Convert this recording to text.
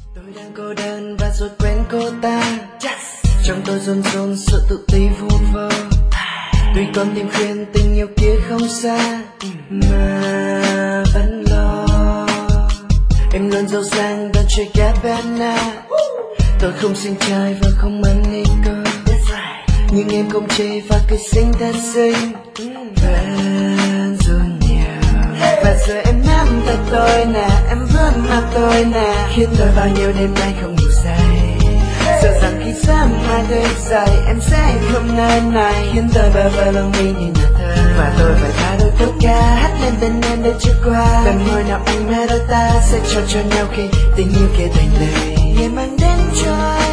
Tôi đang cô đơn và rồi quen cô ta. Trong tôi run run sự tự ti vu vơ. Tuy con tim khuyên tình yêu kia không xa, mà vẫn lo. Em luôn giàu sang Dolce Gabbana. Tôi không xinh trai và không ăn ni cơ, nhưng em không chê và cười xinh thật xinh. Vẫn dù nhiều và giờ em nắm tay tôi nè, em vẫn mặt tôi nè, khiến tôi bao nhiêu đêm nay không ngủ say. Sợ rằng khi sớm mai thức dậy em sẽ không nơi này, khiến tôi bơ vơ lòng mình như nhà thơ. Và tôi phải pha đôi câu ca hát lên bên em để trôi qua lần hồi nào anh mơ đôi ta sẽ cho nhau khi tình yêu kia thành lời. Ngày mang đến cho